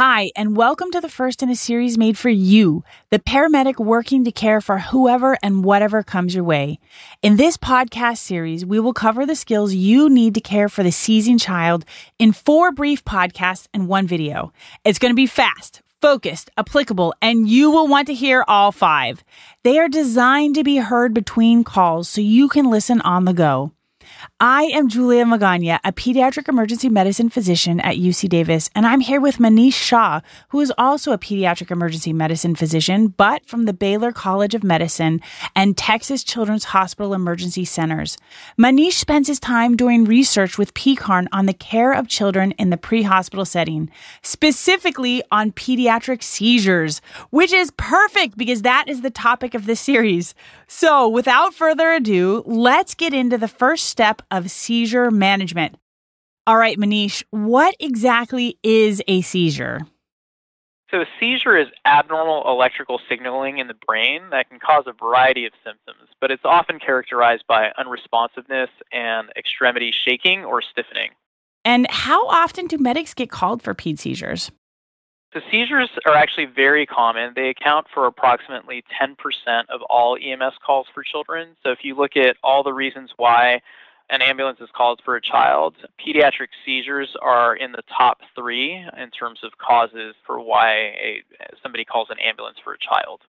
Hi, and welcome to the first in a series made for you, the paramedic working to care for whoever and whatever comes your way. In this podcast series, we will cover the skills you need to care for the seizing child in 4 brief podcasts and 1 video. It's going to be fast, focused, applicable, and you will want to hear all 5. They are designed to be heard between calls so you can listen on the go. I am Julia Magana, a pediatric emergency medicine physician at UC Davis, and I'm here with Manish Shah, who is also a pediatric emergency medicine physician, but from the Baylor College of Medicine and Texas Children's Hospital Emergency Centers. Manish spends his time doing research with PECARN on the care of children in the pre-hospital setting, specifically on pediatric seizures, which is perfect because that is the topic of this series. So without further ado, let's get into the first step of seizure management. All right, Manish, what exactly is a seizure? So a seizure is abnormal electrical signaling in the brain that can cause a variety of symptoms, but it's often characterized by unresponsiveness and extremity shaking or stiffening. And how often do medics get called for ped seizures? So seizures are actually very common. They account for approximately 10% of all EMS calls for children. So if you look at all the reasons why an ambulance is called for a child, pediatric seizures are in the top 3 in terms of causes for why somebody calls an ambulance for a child.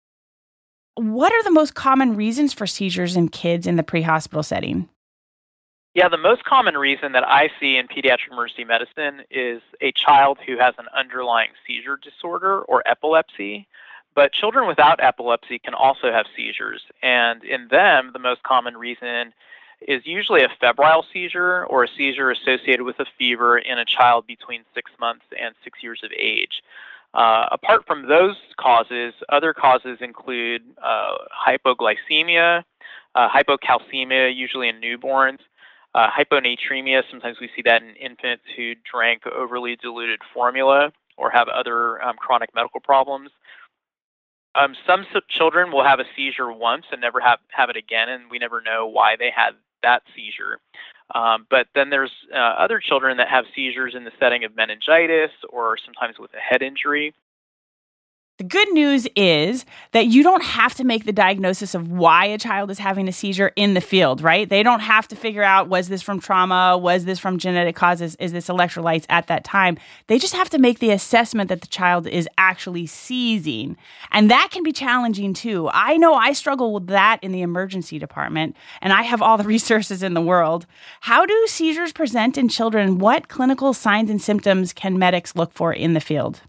What are the most common reasons for seizures in kids in the pre-hospital setting? Yeah, the most common reason that I see in pediatric emergency medicine is a child who has an underlying seizure disorder or epilepsy. But children without epilepsy can also have seizures. And in them, the most common reason is usually a febrile seizure or a seizure associated with a fever in a child between 6 months and 6 years of age. Apart from those causes, other causes include hypoglycemia, hypocalcemia, usually in newborns, hyponatremia. Sometimes we see that in infants who drank overly diluted formula or have other chronic medical problems. Some children will have a seizure once and never have it again, and we never know why they had that seizure. But then there's other children that have seizures in the setting of meningitis or sometimes with a head injury. The good news is that you don't have to make the diagnosis of why a child is having a seizure in the field, right? They don't have to figure out, was this from trauma? Was this from genetic causes? Is this electrolytes at that time? They just have to make the assessment that the child is actually seizing. And that can be challenging too. I know I struggle with that in the emergency department, and I have all the resources in the world. How do seizures present in children? What clinical signs and symptoms can medics look for in the field?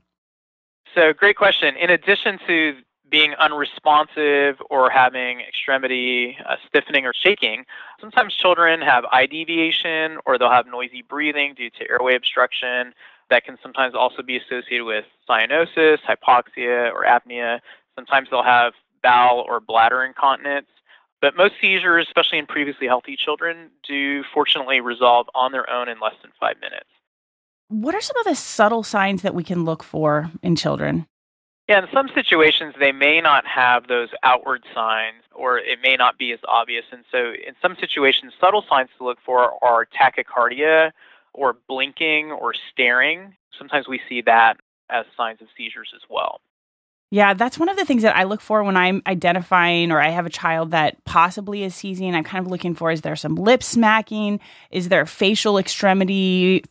So great question. In addition to being unresponsive or having extremity stiffening or shaking, sometimes children have eye deviation or they'll have noisy breathing due to airway obstruction. That can sometimes also be associated with cyanosis, hypoxia, or apnea. Sometimes they'll have bowel or bladder incontinence. But most seizures, especially in previously healthy children, do fortunately resolve on their own in less than 5 minutes. What are some of the subtle signs that we can look for in children? Yeah, in some situations, they may not have those outward signs, or it may not be as obvious. And so in some situations, subtle signs to look for are tachycardia or blinking or staring. Sometimes we see that as signs of seizures as well. Yeah, that's one of the things that I look for when I'm identifying or I have a child that possibly is seizing. I'm kind of looking for, is there some lip smacking? Is there facial or extremity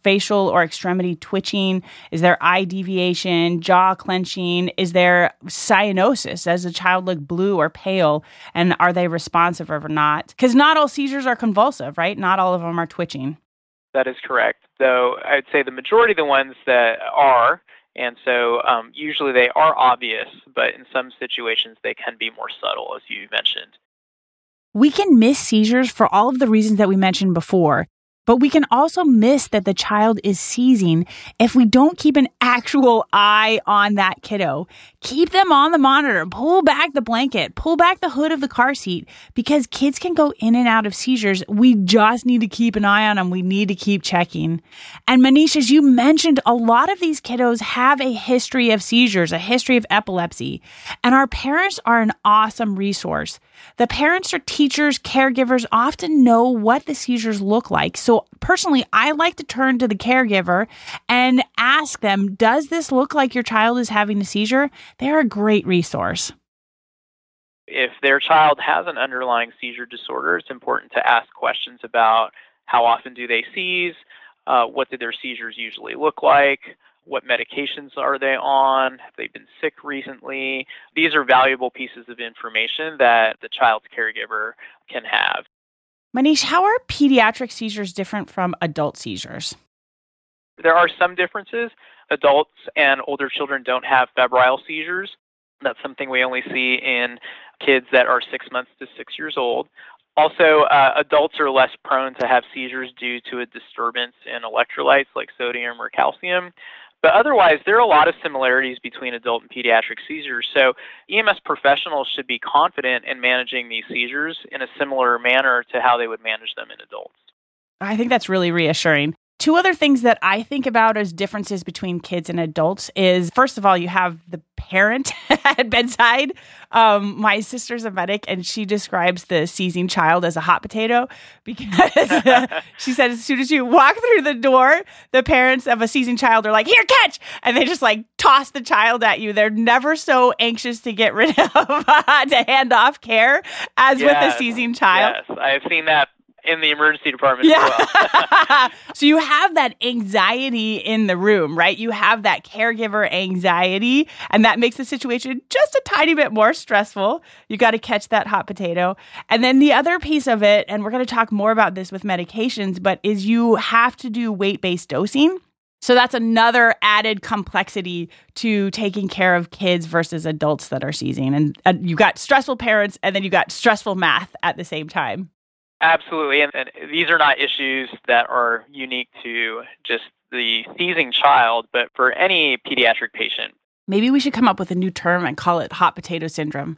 twitching? Is there eye deviation, jaw clenching? Is there cyanosis? Does the child look blue or pale? And are they responsive or not? Because not all seizures are convulsive, right? Not all of them are twitching. That is correct. Though I'd say the majority of the ones that are, and so usually they are obvious, but in some situations they can be more subtle, as you mentioned. We can miss seizures for all of the reasons that we mentioned before, but we can also miss that the child is seizing if we don't keep an actual eye on that kiddo. Keep them on the monitor, pull back the blanket, pull back the hood of the car seat, because kids can go in and out of seizures. We just need to keep an eye on them. We need to keep checking. And Manish, as you mentioned, a lot of these kiddos have a history of seizures, a history of epilepsy, and our parents are an awesome resource. The parents or teachers, caregivers often know what the seizures look like, so So personally, I like to turn to the caregiver and ask them, does this look like your child is having a seizure? They're a great resource. If their child has an underlying seizure disorder, it's important to ask questions about how often do they seize, what do their seizures usually look like, what medications are they on, have they been sick recently. These are valuable pieces of information that the child's caregiver can have. Manish, how are pediatric seizures different from adult seizures? There are some differences. Adults and older children don't have febrile seizures. That's something we only see in kids that are 6 months to 6 years old. Also, adults are less prone to have seizures due to a disturbance in electrolytes like sodium or calcium. But otherwise, there are a lot of similarities between adult and pediatric seizures. So EMS professionals should be confident in managing these seizures in a similar manner to how they would manage them in adults. I think that's really reassuring. Two other things that I think about as differences between kids and adults is, first of all, you have the parent at bedside. My sister's a medic, and she describes the seizing child as a hot potato because she said as soon as you walk through the door, the parents of a seizing child are like, here, catch! And they just like toss the child at you. They're never so anxious to get rid of, to hand off care as with a seizing child. Yes, I've seen that in the emergency department as well. So you have that anxiety in the room, right? You have that caregiver anxiety, and that makes the situation just a tiny bit more stressful. You got to catch that hot potato. And then the other piece of it, and we're going to talk more about this with medications, but is you have to do weight-based dosing. So that's another added complexity to taking care of kids versus adults that are seizing. And you got stressful parents, and then you got stressful math at the same time. Absolutely. And these are not issues that are unique to just the seizing child, but for any pediatric patient. Maybe we should come up with a new term and call it hot potato syndrome.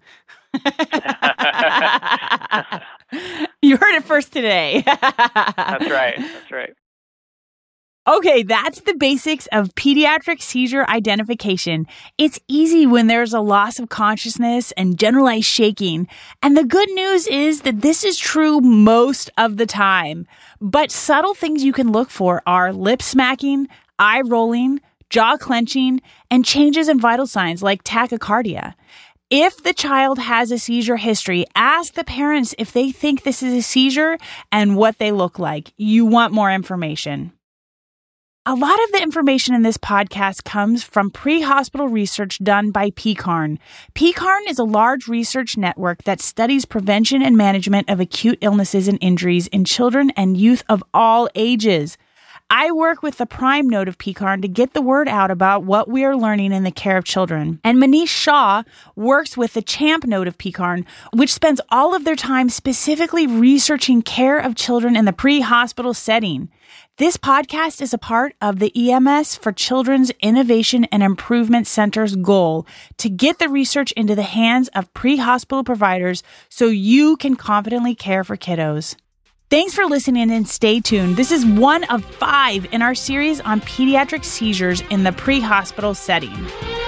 You heard it first today. That's right. That's right. Okay, that's the basics of pediatric seizure identification. It's easy when there's a loss of consciousness and generalized shaking. And the good news is that this is true most of the time. But subtle things you can look for are lip smacking, eye rolling, jaw clenching, and changes in vital signs like tachycardia. If the child has a seizure history, ask the parents if they think this is a seizure and what they look like. You want more information. A lot of the information in this podcast comes from pre-hospital research done by PCARN. PCARN is a large research network that studies prevention and management of acute illnesses and injuries in children and youth of all ages. I work with the Prime node of PCARN to get the word out about what we are learning in the care of children. And Manish Shah works with the CHAMP node of PCARN, which spends all of their time specifically researching care of children in the pre-hospital setting. This podcast is a part of the EMS for Children's Innovation and Improvement Center's goal to get the research into the hands of pre-hospital providers so you can confidently care for kiddos. Thanks for listening and stay tuned. This is one of 5 in our series on pediatric seizures in the pre-hospital setting.